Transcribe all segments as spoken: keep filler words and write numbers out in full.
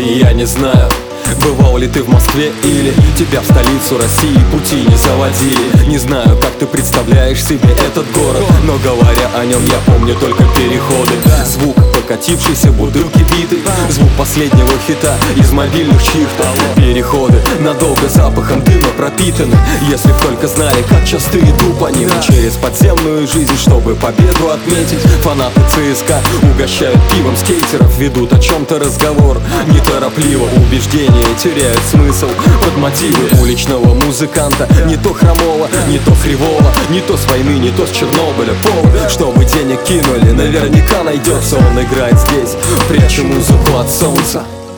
И я не знаю, бывал ли ты в Москве или тебя в столицу России пути не заводили. Не знаю, как ты представляешь себе этот город, но говоря о нем, я помню только переходы. Звук покатившейся бутылки битой, звук последнего хита из мобильных чифтов. Переходы надолго запахом дыма пропитаны. Если б только знали, как часто иду по ним через подземную жизнь, чтобы победу отметить. Фанаты ЦСКА угощают пивом скейтеров, ведут о чем-то разговор неторопливо. Убеждения теряют смысл под мотивы уличного музыканта. Не то хромого, не то кривого, не то с войны, не то с Чернобыля. Повод, чтобы денег кинули, наверняка найдется. Он играет здесь, пряча музыку от солнца.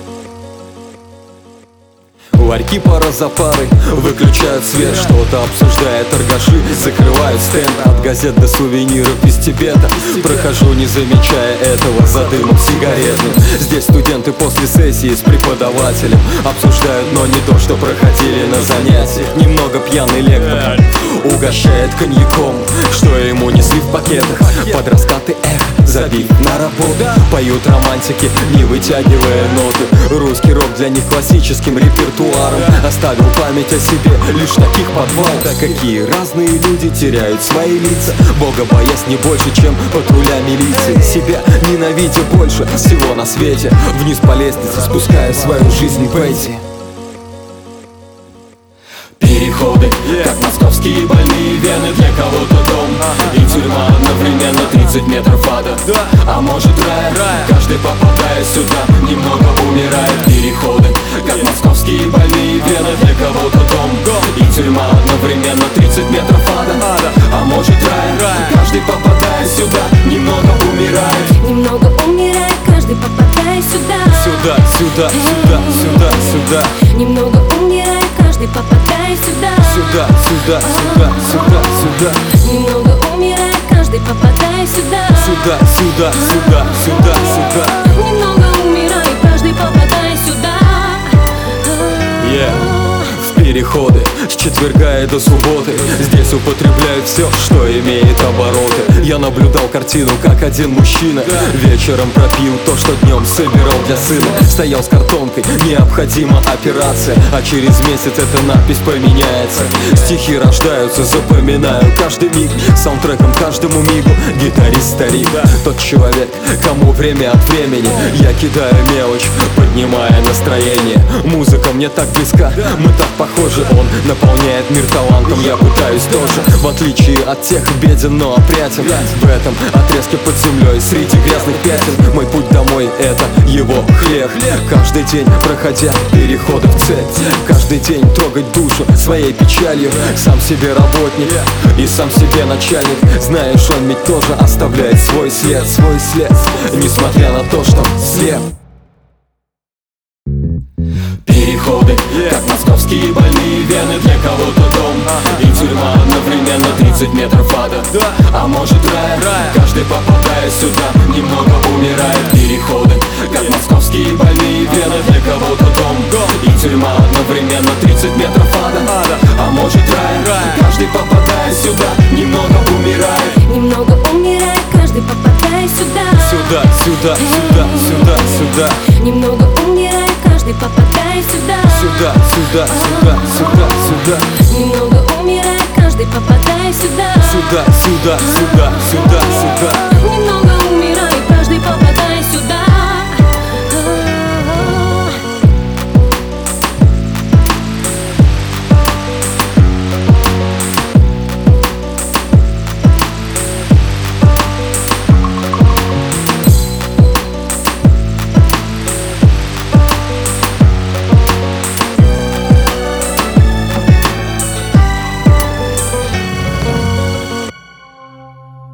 Ларьки пара за парой выключают свет, что-то обсуждая торгаши, закрывают стенд. От газет до сувениров из Тибета прохожу, не замечая этого, за дымом сигаретным. Здесь студенты после сессии с преподавателем обсуждают, но не то, что проходили на занятиях. Немного пьяный лектор угощает коньяком, что ему несли в пакетах. Под раскаты эх, забив на работу, поют романтики, не вытягивая ноты. Русский рок для них классическим репертуаром оставил память о себе лишь в таких подвалах. Да какие разные люди теряют свои лица, Бога боясь не больше, чем патруля милиции. Себя ненавидя больше всего на свете, вниз по лестнице спуская свою жизнь Пейси. Переходы, как московские больные вены, для кого-то дом и тюрьма одновременно, тридцать метров ада, а может рай. Каждый, попадая сюда, немного умирает. Переходы, как московские больные вены, для кого-то дом и тюрьма одновременно, тридцать метров ада, а может рай. Каждый, попадая сюда, немного умирает. Немного умирает каждый, попадая сюда. Сюда, сюда, сюда, сюда, сюда. Немного умирает каждый, попадая сюда. Сюда, сюда, сюда, сюда, сюда. Немного умирает каждый, попадая сюда. Сюда, сюда, сюда, сюда, сюда. Немного умирает каждый, попадая сюда. Yeah. Переходы с четверга и до субботы здесь употребляют все, что имеет обороты. Я наблюдал картину, как один мужчина вечером пропил то, что днем собирал для сына. Стоял с картонкой, необходима операция, а через месяц эта надпись поменяется. Стихи рождаются, запоминаю каждый миг, саундтреком каждому мигу. Гитарист старик, тот человек, кому время от времени я кидаю мелочь, поднимая настроение. Музыка мне так близка, мы так похожи. Он наполняет мир талантом, я пытаюсь тоже. В отличие от тех беден, но опрятен. В этом отрезке под землей, среди грязных пятен, мой путь домой — это его хлеб. Каждый день проходя переходы в цель, каждый день трогать душу своей печалью. Сам себе работник и сам себе начальник. Знаешь, он ведь тоже оставляет свой след, свой след, несмотря на то, что слеп. Переходы, как московские больные вены, для кого-то дом и тюрьма одновременно, тридцать метров ада, а может рай. Каждый, попадая сюда, немного умирает. Переходы, как московские больные вены, для кого-то дом и тюрьма одновременно, тридцать метров ада, а может рай. Каждый, попадая сюда, немного умирает. Немного умирает каждый, попадая сюда. Сюда, сюда, сюда, сюда, сюда. Немного умирает каждый, попадая сюда. Сюда, сюда, сюда, сюда, сюда. Немного умирает каждый, попадая сюда. Сюда, сюда, сюда, сюда, сюда.